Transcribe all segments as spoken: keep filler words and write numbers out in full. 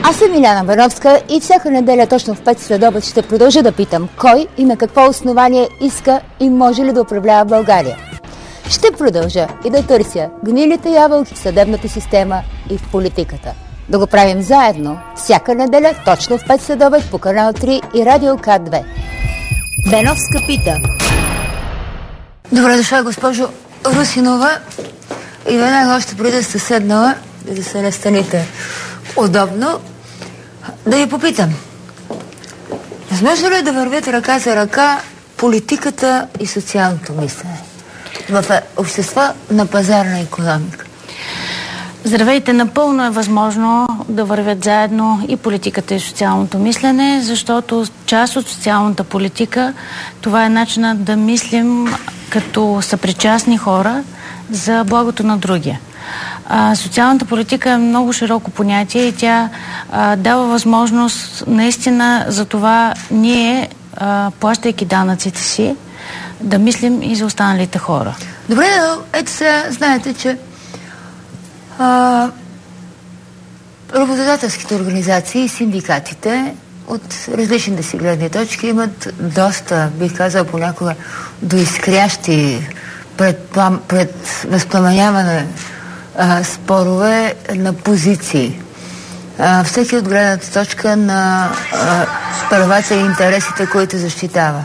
Аз съм Иляна Бановска и всяка неделя точно в пет следобед ще продължа да питам кой и на какво основание иска и може ли да управлява България. Ще продължа и да търся гнилите ябълки в съдебната система и в политиката. Да го правим заедно всяка неделя точно в пет следобед по канал три и Радио К две. Беновска пита. Добре дошла, госпожо Русинова. И веднага още преди да сте седнала и да се настаните удобно, да ви попитам. Възможно ли е да вървят ръка за ръка политиката и социалното мислене в общества на пазарна икономика? Здравейте, напълно е възможно да вървят заедно и политиката и социалното мислене, защото част от социалната политика това е начинът да мислим като съпричастни хора за благото на другия. А, социалната политика е много широко понятие и тя а, дава възможност наистина за това ние, а, плащайки данъците си, да мислим и за останалите хора. Добре, ето сега знаете, че а, работодателските организации и синдикатите от различните си гледни точки имат доста, бих казал понякога, доискрящи пред, пред възпламеняване а, спорове на позиции. А, всеки от гледната точка на а, правата и интересите, които защитава.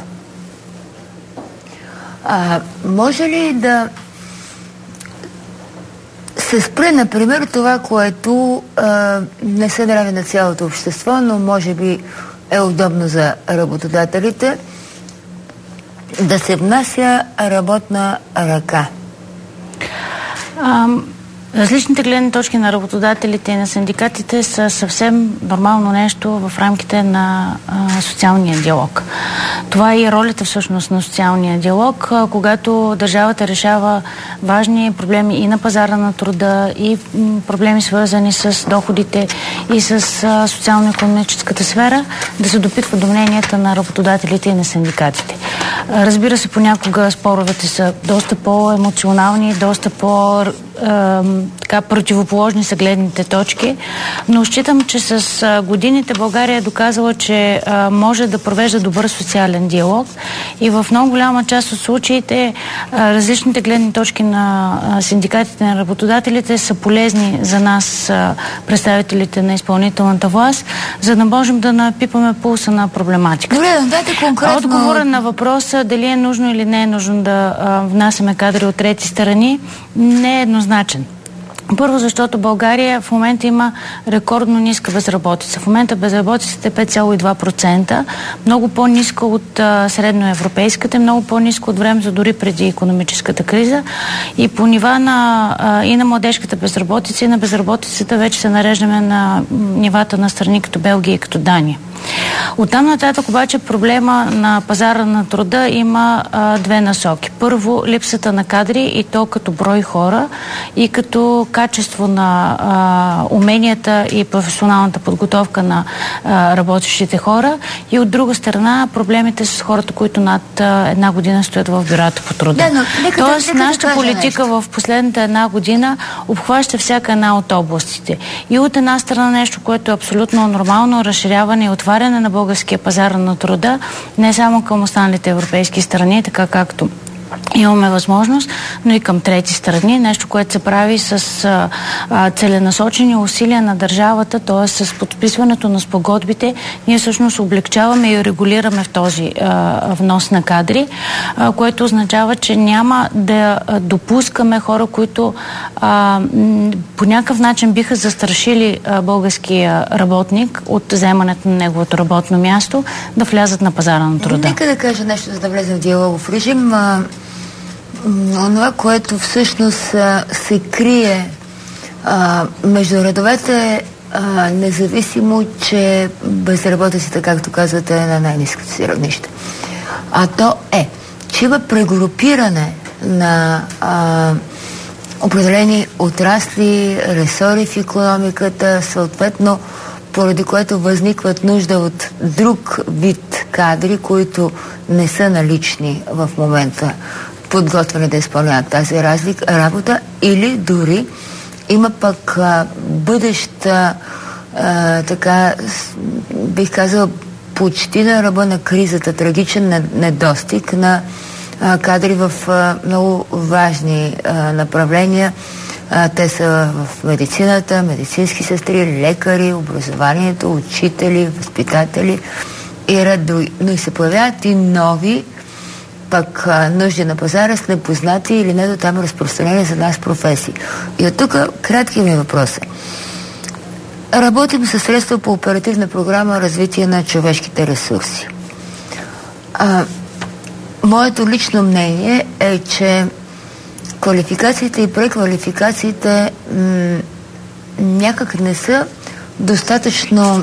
А, може ли да се спре, например, това, което а, не се нрави на цялото общество, но може би е удобно за работодателите, да се внася работна ръка? Ам... Различните гледни точки на работодателите и на синдикатите са съвсем нормално нещо в рамките на а, социалния диалог. Това е и ролята всъщност на социалния диалог, а, когато държавата решава важни проблеми и на пазара на труда, и м, проблеми свързани с доходите и с а, социално-икономическата сфера, да се допитва до мненията на работодателите и на синдикатите. А, разбира се, понякога споровете са доста по-емоционални, доста по- така противоположни са гледните точки, но считам, че с годините България е доказала, че а, може да провежда добър социален диалог и в много голяма част от случаите а, различните гледни точки на а, синдикатите на работодателите са полезни за нас, а, представителите на изпълнителната власт, за да можем да напипаме пулса на проблематиката. Добре, дайте конкретно. Отговора на въпроса дали е нужно или не е нужно да а, внасяме кадри от трети страни не е еднозначен. Първо, защото България в момента има рекордно ниска безработица. В момента безработицата е пет цяло и два процента, много по-ниска от а, средноевропейската, много по-ниска от времето дори преди икономическата криза. И по нива на, а, и на младежката безработица, и на безработицата вече се нареждаме на нивата на страни като Белгия и като Дания. Оттам нататък обаче проблема на пазара на труда има а, две насоки. Първо, липсата на кадри, и то като брой хора и като качество на а, уменията и професионалната подготовка на а, работещите хора, и от друга страна проблемите с хората, които над а, една година стоят в бюрата по труда. Да, но, нека, Тоест, нека нашата да политика нещо. В последната една година обхваща всяка една от областите. И от една страна нещо, което е абсолютно нормално, разширяване и отваряне на българския пазар на труда, не само към останалите европейски страни, така както имаме възможност, но и към трети страни. Нещо, което се прави с а, а, целенасочени усилия на държавата, т.е. с подписването на спогодбите, ние всъщност облегчаваме и регулираме в този а, внос на кадри, а, което означава, че няма да а, допускаме хора, които а, м, по някакъв начин биха застрашили а, българския работник от вземането на неговото работно място, да влязат на пазара на труда. Нека да кажа нещо, за да влезем в диалогов режим. А... онова, което всъщност а, се крие а, между редовете, а, независимо, че безработицата, както казвате, е на най-ниското си равнище. А то е, че има прегрупиране на а, определени отрасли, ресори в икономиката, съответно, поради което възникват нужда от друг вид кадри, които не са налични в момента, подготвени да изпълняват тази разлика, работа, или дори има пък а, бъдеща а, така, бих казала, почти на ръба на кризата, трагичен недостиг на а, кадри в а, много важни а, направления. А, те са в медицината, медицински сестри, лекари, образованието, учители, възпитатели и ред други. Но и се появяват и нови пък а, нужди на пазара с непознати или не до там разпространени за нас професии. И от тук краткият ми въпрос е. Работим със средства по оперативна програма развитие на човешките ресурси. А, моето лично мнение е, че квалификациите и преквалификациите м- някак не са достатъчно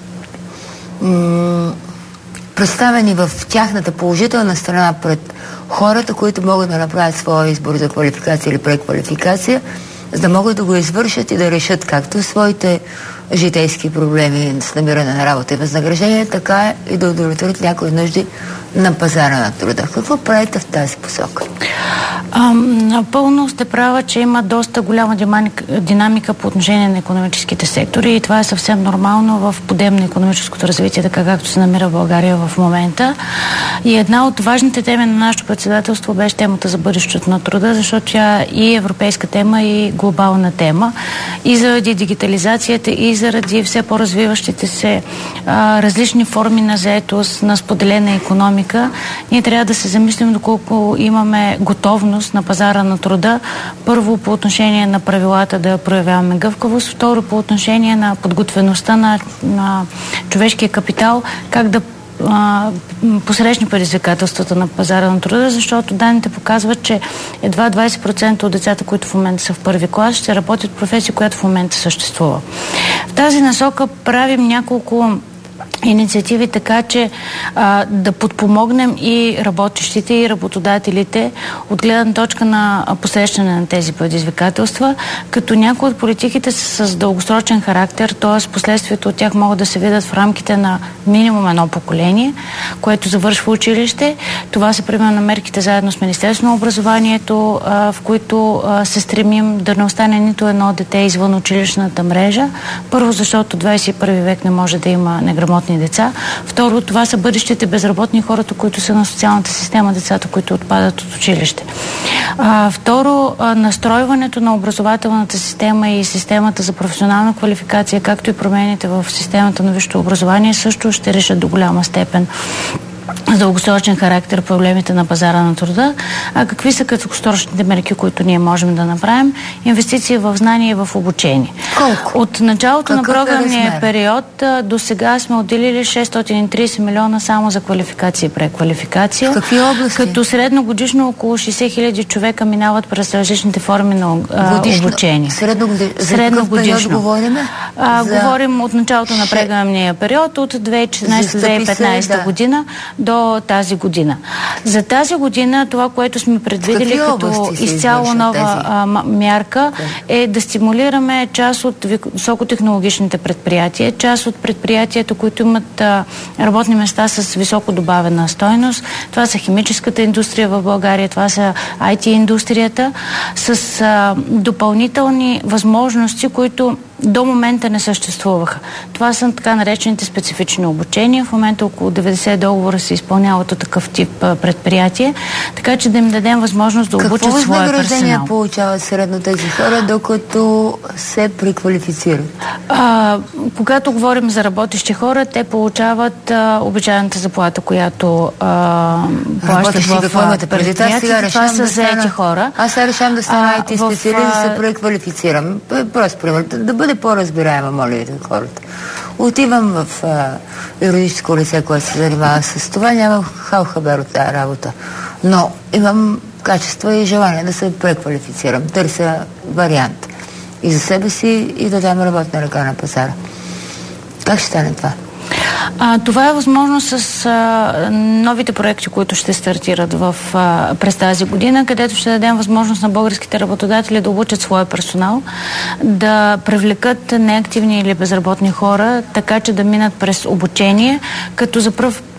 м- представени в тяхната положителна страна пред хората, които могат да направят своя избор за квалификация или преквалификация, за да могат да го извършат и да решат както своите житейски проблеми с намиране на работа и възнаграждение, така и да удовлетворят някои нужди на пазара на труда. Какво правите в тази посока? А, напълно сте права, че има доста голяма динамика по отношение на икономическите сектори и това е съвсем нормално в подем на икономическото развитие, така както се намира в България в момента. И една от важните теми на нашето председателство беше темата за бъдещето на труда, защото тя и европейска тема, и глобална тема. И заради дигитализацията, и заради все по-развиващите се а, различни форми на заетост, на споделена икономика, ние трябва да се замислим доколко имаме готовност на пазара на труда. Първо по отношение на правилата да проявяваме гъвкавост, второ по отношение на подготвеността на, на човешкия капитал, как да посрещни предизвикателствата на пазара на труда, защото данните показват, че едва двайсет процента от децата, които в момента са в първи клас, ще работят в професия, която в момента съществува. В тази насока правим няколко инициативи, така че а, да подпомогнем и работещите, и работодателите от гледна точка на посрещане на тези предизвикателства, като някои от политиките са с дългосрочен характер, т.е. последствията от тях могат да се видят в рамките на минимум едно поколение, което завършва училище. Това са примерно мерките заедно с Министерството на образованието, а, в които а, се стремим да не остане нито едно дете извън училищната мрежа. Първо, защото двайсет и първи век не може да има неграмотни деца. Второ, това са бъдещите безработни, хората, които са на социалната система, децата, които отпадат от училище. А, второ, а, настройването на образователната система и системата за професионална квалификация, както и промените в системата на висшето образование, също ще решат до голяма степен с дългосрочен характер проблемите на пазара на труда. А какви са краткосрочните мерки, които ние можем да направим? Инвестиции в знание и в обучение. Колко? От началото Какъв на програмния е период до сега сме отделили шестстотин и трийсет милиона само за квалификация и преквалификация. В какви области? Като средногодишно около шейсет хиляди човека минават през различните форми на а, годишно, обучение. Средногодишно. За средногодишно. какъв период говорим? А, за... Говорим от началото на програмния период, от две хиляди и четиринадесета - две хиляди и петнадесета да. година до тази година. За тази година това, което сме предвидели като изцяло нова а, мярка е да стимулираме част от високотехнологичните предприятия, част от предприятията, които имат а, работни места с високо добавена стойност. Това са химическата индустрия в България, това са ай ти индустрията, с а, допълнителни възможности, които до момента не съществуваха. Това са така наречените специфични обучения. В момента около деветдесет договора се изпълняват от такъв тип предприятие, така че да им дадем възможност да обучат своя персонал. Какво възнаграждение получават средно тези хора, докато се преквалифицират? А, когато говорим за работещи хора, те получават а, обичайната заплата, която а, плащат в предприятията. Това са заети хора. Аз сега решавам да стана ай ти специалист, да се преквалифицирам. Просто пример, да бъде по-разбираема, моля ви, хората. Отивам в а, юридическо лице, което се занимава с това, нямам хал хабер от тази работа. Но имам качества и желание да се преквалифицирам. Търся вариант. И за себе си, и да дам работна ръка на пазара. Как ще стане това? А, това е възможно с а, новите проекти, които ще стартират в, а, през тази година, където ще дадем възможност на българските работодатели да обучат своя персонал, да привлекат неактивни или безработни хора, така че да минат през обучение, като за пръв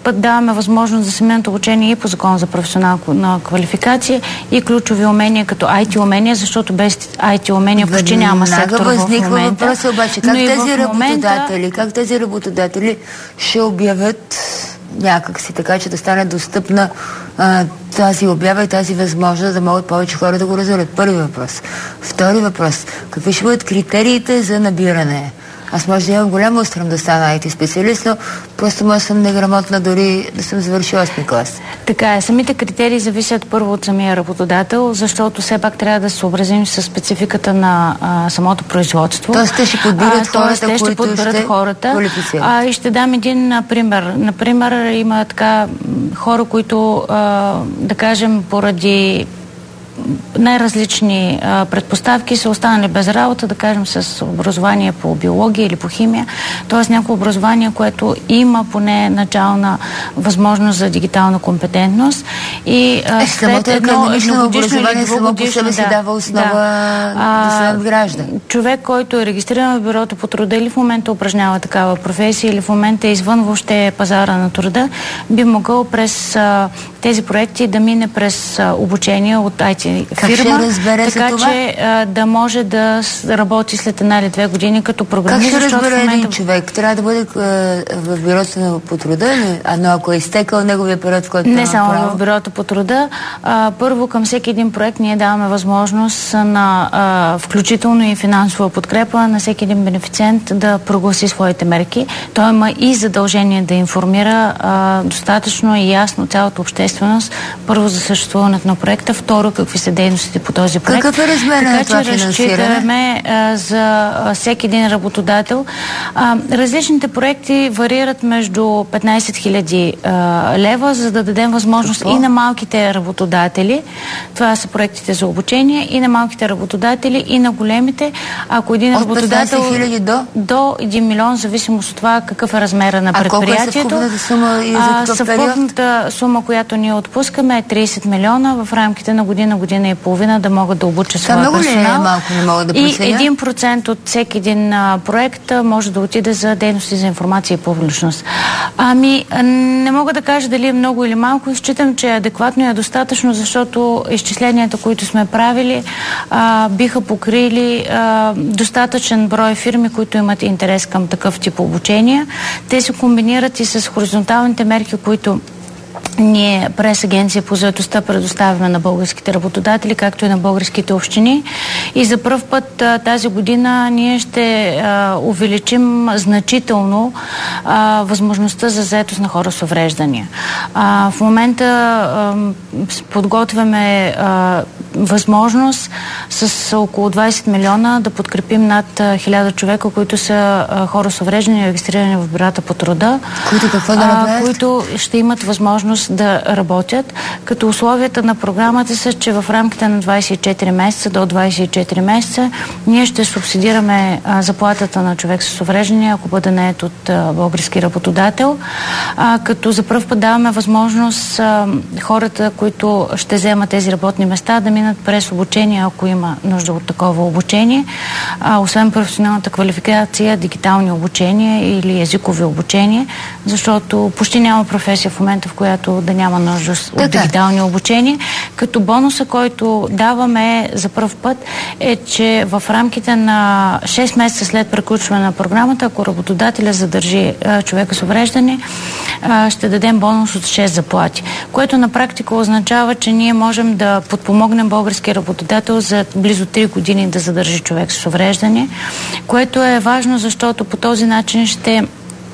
път даваме възможност за семейното обучение и по закон за професионална квалификация и ключови умения като ай ти умения, защото без ай ти умения почти няма сектор в момента. Въпроса обаче, как тези работодатели, как тези работодатели ще обявят някакси така, че да стане достъпна а, тази обява и тази възможност да могат повече хора да го разберат? Първи въпрос. Втори въпрос. Какви ще бъдат критериите за набиране? Аз може да имам голяма устрем да стана ай ти специалист, но просто може съм неграмотна дори да съм завършила осми клас. Така е. Самите критерии зависят първо от самия работодател, защото все пак трябва да се съобразим с спецификата на а, самото производство. Тоест те ще подбират а, хората, те ще които подбират ще хората. А, и ще дам един а, пример. Например, има така хора, които а, да кажем поради най-различни а, предпоставки са останали без работа, да кажем с образование по биология или по химия, т.е. някакво образование, което има поне начална възможност за дигитална компетентност и а, е, след едно едногодишно или двугодишно да, си дава основа да, да се надгражда. Човек, който е регистриран в бюрото по труда или в момента упражнява такава професия или в момента е извън въобще пазара на труда, би могъл през а, тези проекти да мине през а, обучение от ай ти фирма, така че а, да може да работи след една или две години като програмист. Как ще разбере момента... един човек? Трябва да бъде а, в бюрото по труда, а но ако е изтекал неговия период, в който не е само право... в бюрото по труда. А, първо към всеки един проект ние даваме възможност на а, включително и финансова подкрепа на всеки един бенефициент да прогласи своите мерки. Той има и задължение да информира а, достатъчно и ясно цялата общественост, първо за съществуването на проекта, второ какви са дейностите по този проект. Какъв е размер на това финансиране? Така че разчитаме а, за а, всеки един работодател. А, различните проекти варират между петнайсет хиляди лева, за да дадем възможност Какво? и на малките работодатели. Това са проектите за обучение, и на малките работодатели, и на големите. Ако един от работодател до? до един милион, зависимо от това какъв е размера на предприятието. А колко е съвкупната сума и за какъв период? Съвкупната сума, която ние отпускаме, е трийсет милиона в рамките на година, година и половина да могат да обучат своя персонал. Много ли е малко, не мога да преценя? И един процент от всеки един а, проект а, може да отиде за дейности за информация и публичност. Ами, не мога да кажа дали е много или малко. Считам, че е адекватно и е достатъчно, защото изчисленията, които сме правили, а, биха покрили а, достатъчен брой фирми, които имат интерес към такъв тип обучение. Те се комбинират и с хоризонталните мерки, които ние през Агенция по заетостта предоставяме на българските работодатели, както и на българските общини. И за пръв път а, тази година ние ще а, увеличим значително а, възможността за заетост на хора с увреждания. А, в момента а, подготвяме а, възможност с около двайсет милиона да подкрепим над хиляда човека, които са а, хора с увреждания, регистрирани в бюрата по труда, които, какво да а, които ще имат възможност да работят, като условията на програмата са, че в рамките на двайсет и четири месеца до двайсет и четири месеца ние ще субсидираме а, заплатата на човек с увреждания, ако бъде нает от а, български работодател, а, като за пръв път даваме възможност а, хората, които ще вземат тези работни места, да минат през обучение, ако има нужда от такова обучение. А, освен професионалната квалификация, дигитални обучения или езикови обучения, защото почти няма професия в момента, в която да няма нужда от дигитални обучения. Като бонуса, който даваме за пръв път, е, че в рамките на шест месеца след приключване на програмата, ако работодателя задържи а, човека с увреждане, а, ще дадем бонус от шест заплати, което на практика означава, че ние можем да подпомогнем български работодател за близо три години да задържи човек с увреждане, което е важно, защото по този начин ще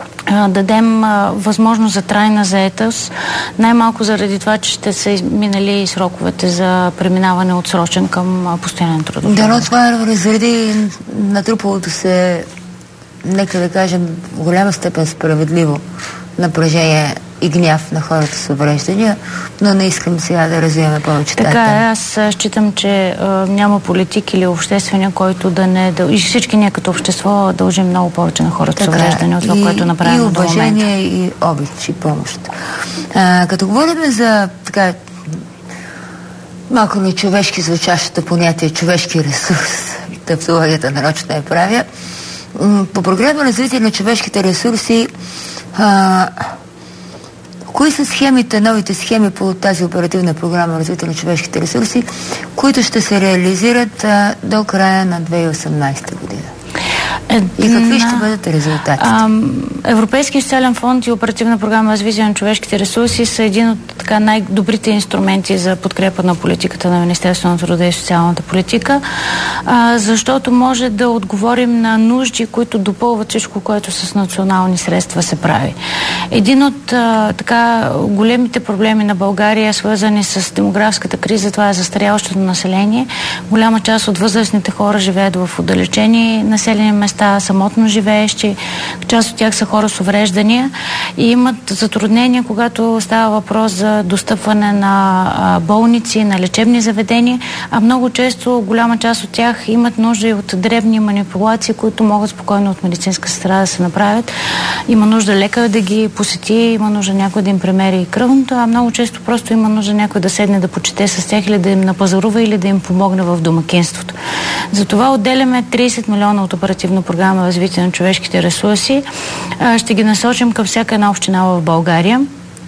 дадем а, възможност за трайна заетост, най-малко заради това, че ще са минали сроковете за преминаване от срочен към а, постоянен трудов. Да, но това разреди натрупалото се, нека да кажем, в голяма степен справедливо напрежение и гняв на хората с увреждания, но не искам сега да развиваме повече тази тема. Така е, аз считам, че а, няма политик или обществения, който да не... Да, и всички ние като общество дължим много повече на хората с увреждания от това, което направим до момента. И уважение, и обич, и помощ. А, като говорим за така малко нечовешки звучащото понятие човешки ресурс, тавтологията нарочно я правя, по програма развитие на човешките ресурси а, Кои са схемите, новите схеми по тази оперативна програма развитие на човешките ресурси, които ще се реализират а, до края на две хиляди и осемнадесета година? И какви ще бъдат резултатите? Европейския социален фонд и оперативна програма развитие на човешките ресурси са един от така най-добрите инструменти за подкрепа на политиката на Министерството на труда и социалната политика, а, защото може да отговорим на нужди, които допълват всичко, което с национални средства се прави. Един от а, така големите проблеми на България, свързани с демографската криза, това е застаряващото население. Голяма част от възрастните хора живеят в отдалечени населени места, самотно живеещи, част от тях са хора с увреждания и имат затруднения, когато става въпрос за достъпване на а, болници, на лечебни заведения, а много често голяма част от тях имат нужда и от дребни манипулации, които могат спокойно от медицинска сестра да се направят. Има нужда лекар да ги посети, има нужда някой да им премери кръвното, а много често просто има нужда някой да седне да почете с тях или да им напазарува или да им помогне в домакинството. Затова отделяме тридесет милиона от оперативна програма развитие на човешките ресурси. Ще ги насочим към всяка една община в България,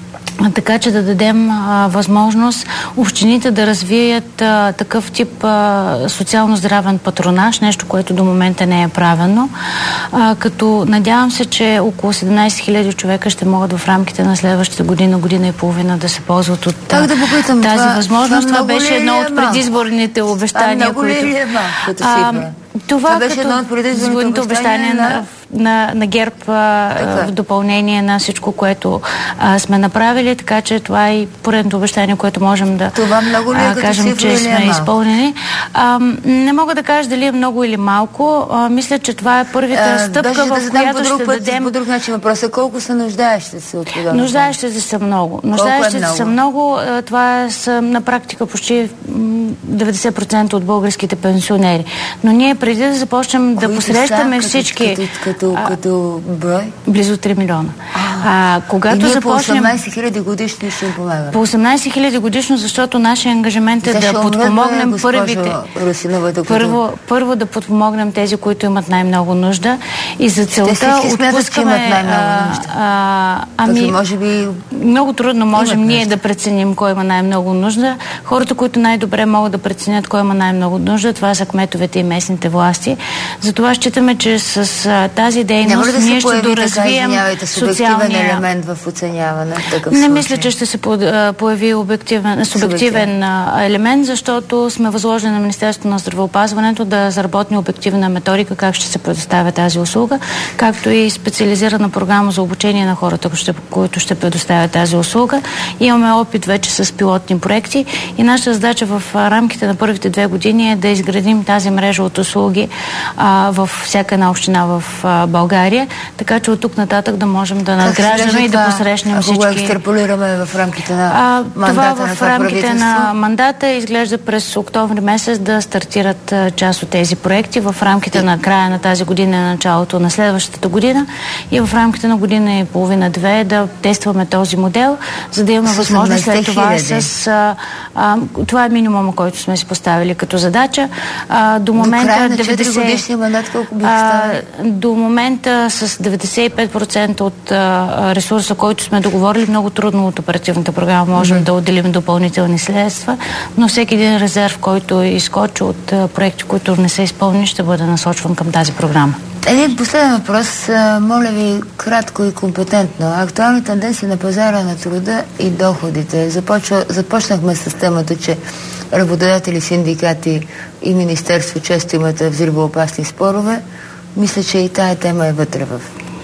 така че да дадем а, възможност общините да развият а, такъв тип а, социално-здравен патронаж, нещо, което до момента не е правено. А, като надявам се, че около седемнадесет хиляди човека ще могат в рамките на следващата година, година и половина да се ползват от так, да попитам, тази това, възможност. Това, това беше едно е от предизборните обещания. А много които... ли е малко, като цифра? Това, това беше като едно от предизборните обещания на, на, на ГЕРБ а, в допълнение на всичко, което а, сме направили, така че това е и поредното обещание, което можем да това много ли е, а, кажем, че сме е изпълнени. А, не мога да кажа дали е много или малко. А, мисля, че това е първата а, стъпка, в да която ще път, дадем... По друг начин въпроса, колко са нуждаещите се от подобно? Нуждаещите са много. Нуждаещите са много. Това са на практика почти деветдесет процента от българските пенсионери. Но ние преди да започнем Които да посрещаме са, всички... Като, като, а, като брой? Близо три милиона. А, а, когато и ние започнем... по осемнадесет хиляди годишно ще им помагаме. По осемнадесет хиляди годишно, защото нашия ангажимент е Защо да подпомогнем умрат, първите... Русинова, докато... първо, първо да подпомогнем тези, които имат най-много нужда. И за целта отпускаме... най-много нужда. А, ами, Пък, може би... Много трудно можем ние нужда. да преценим кой има най-много нужда. Хората, които най-добре могат да преценят кой има най-много нужда, това са кметовете и местните власти. Затова считаме, че с а, тази дейност да ние ще доразвием социалния елемент в оценяване. В такъв Не случай. мисля, че ще се появи обективен, субективен а, елемент, защото сме възложили на Министерството на здравеопазването да разработи обективна методика как ще се предоставя тази услуга, както и специализирана програма за обучение на хората, които ще предоставят тази услуга. Имаме опит вече с пилотни проекти и нашата задача в рамките на първите две години е да изградим тази мрежа от услуги а, в всяка една община в а, България, така че от тук нататък да можем да надграждаме и да посрещнем всички. Ако го екстраполираме в рамките на а, мандата това на в това рамките на мандата изглежда през октомври месец да стартират а, част от тези проекти в рамките и... на края на тази година, началото на следващата година и в рамките на година и половина-две да тестваме този модел, за да имаме възможност след това с... А, а, това е минимума, който сме си поставили като задача. А, до момента... До края на четири годишния мандат колко би ставали? До момента с деветдесет и пет процента от а, ресурса, който сме договорили, много трудно от оперативната програма можем mm-hmm. да отделим допълнителни средства, но всеки един резерв, който изкочи от а, проекти, които не са изпълнени, ще бъде насочван към тази програма. Един последен въпрос. Моля ви, кратко и компетентно. Актуални тенденции на пазара на труда и доходите. Започва, започнахме с темата, че работодатели, синдикати и министерство често имат взривоопасни спорове. Мисля, че и тая тема е вътре в...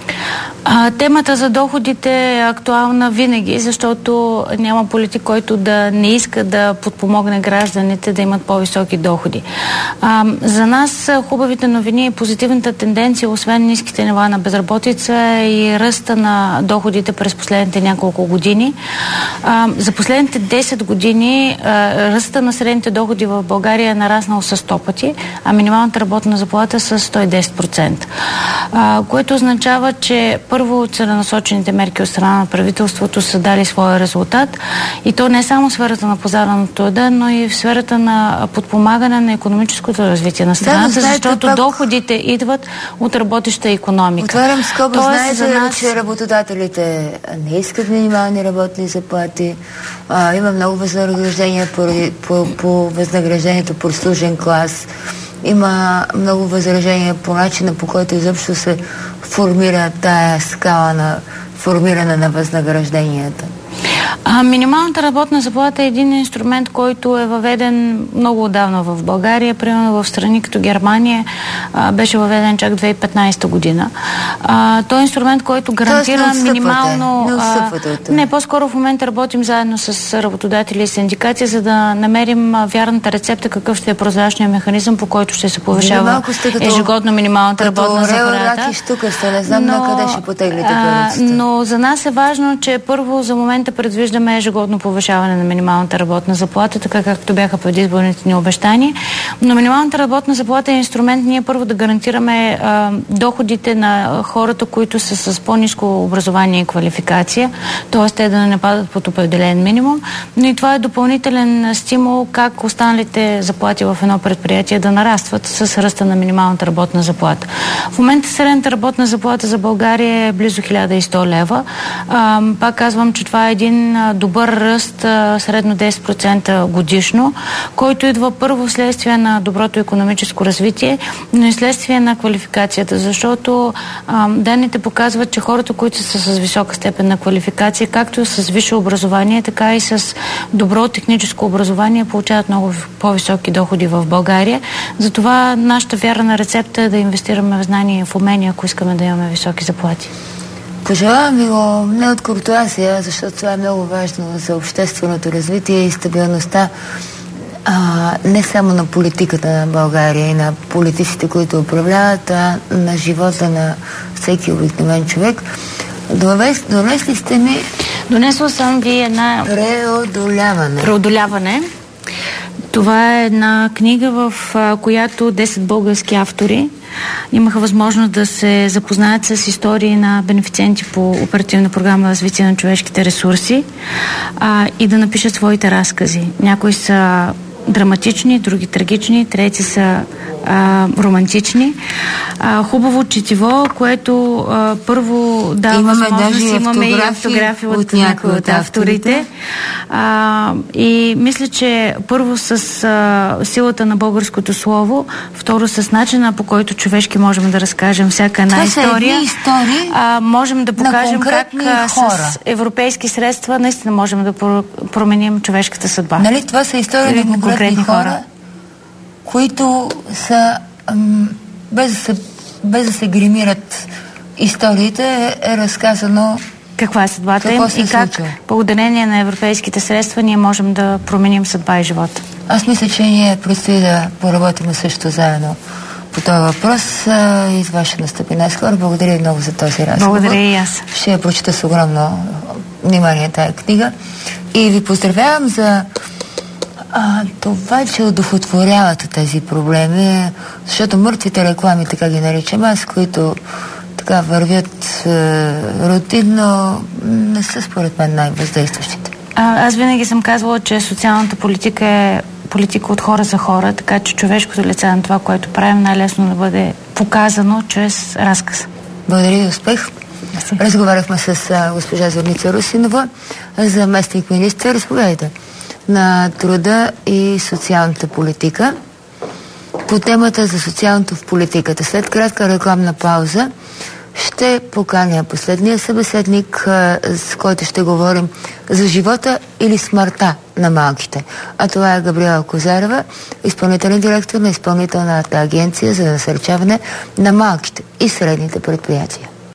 А, темата за доходите е актуална винаги, защото няма политик, който да не иска да подпомогне гражданите да имат по-високи доходи. А, за нас хубавите новини и позитивната тенденция, освен ниските нива на безработица, е и ръста на доходите през последните няколко години. А, за последните десет години а, ръста на средните доходи в България е нараснал с сто пъти, а минималната работна заплата с сто и десет процента. А, което означава, че първо, целенасочените мерки от страна на правителството са дали своя резултат. И то не е само в сферата на пазара на труда, но и в сферата на подпомагане на икономическото развитие на страната, да, защото пак... доходите идват от работеща икономика. Отварям скоба, знаете ли, нас... че работодателите не искат минимални работни заплати. А, има много възнаграждения по, по, по възнаграждението по служен клас. Има много възражения по начина, по който изобщо се формира тая скала на формиране на възнагражденията. А, минималната работна заплата е един инструмент, който е въведен много отдавна в България. Примерно в страни като Германия а, беше въведен чак две хиляди и петнадесета година. А, той е инструмент, който гарантира не минимално... Не, а, не, по-скоро в момента работим заедно с работодатели и синдикати, за да намерим а, вярната рецепта, какъв ще е прозрачният механизъм, по който ще се повишава ежегодно минималната работна заплата. Штука сте, не знам на къде ще потеглите парицата. Но за нас е важно, че първо за момента предвиждаме ежегодно повишаване на минималната работна заплата, така както бяха предизборните ни обещания. Но минималната работна заплата е инструмент ние първо да гарантираме а, доходите на хората, които са с по-ниско образование и квалификация, т.е. те да не падат под определен минимум. Но и това е допълнителен стимул как останалите заплати в едно предприятие да нарастват с ръста на минималната работна заплата. В момента средната работна заплата за България е близо хиляда и сто лева. А, пак казвам, че това е един добър ръст, средно десет процента годишно, който идва първо вследствие на доброто икономическо развитие, но и следствие на квалификацията, защото а, данните показват, че хората, които са с висока степен на квалификация, както и с висше образование, така и с добро техническо образование, получават много по-високи доходи в България. Затова нашата вярна рецепта е да инвестираме в знания и в умения, ако искаме да имаме високи заплати. Пожелавам ви го не от куртуазия, защото това е много важно за общественото развитие и стабилността а, не само на политиката на България и на политиците, които управляват, а на живота на всеки обикновен човек. Донесли сте ми... Донесла съм ви една... Преодоляване. Преодоляване. Това е една книга, в а, която десет български автори имаха възможност да се запознаят с истории на бенефициенти по оперативна програма развитие на човешките ресурси а, и да напишат своите разкази. Някои са драматични, други трагични, трети са а, романтични. А, хубаво четиво, което а, първо дава имаме възможност, даже имаме и автографи от, от някои от авторите. А, и мисля, че първо с а, силата на българското слово, второ с начина, по който човешки можем да разкажем всяка една това история. истории а, можем да покажем как а, с европейски средства наистина можем да променим човешката съдба. Нали, това са истории на конкретни, конкретни хора, хора, които са ам, без, да се, без да се гримират историите, е разказано каква е съдбата им и как случва. Благодарение на европейските средства ние можем да променим съдба и живота. Аз мисля, че ние предстои да поработим също заедно по този въпрос а, и с ваше настъпение скоро. Благодаря ви много за този разговор. Благодаря и аз. Ще я прочита с огромно внимание тая книга и ви поздравявам за а, това, че удохотворявате тези проблеми, защото мъртвите реклами, така ги наричам аз, които така вървят е, рутинно, не са според мен най-въздействащите. А, аз винаги съм казвала, че социалната политика е политика от хора за хора, така че човешкото лице на това, което правим, най-лесно да бъде показано чрез разказ. Благодаря и успех. Merci. Разговаряхме с а, госпожа Зорница Русинова, заместник министър, разповядайте, на труда и социалната политика по темата за социалното в политиката. След кратка рекламна пауза ще поканя последния събеседник, с който ще говорим за живота или смъртта на малките. А това е Габриела Козарева, изпълнителен директор на Изпълнителната агенция за насърчаване на малките и средните предприятия.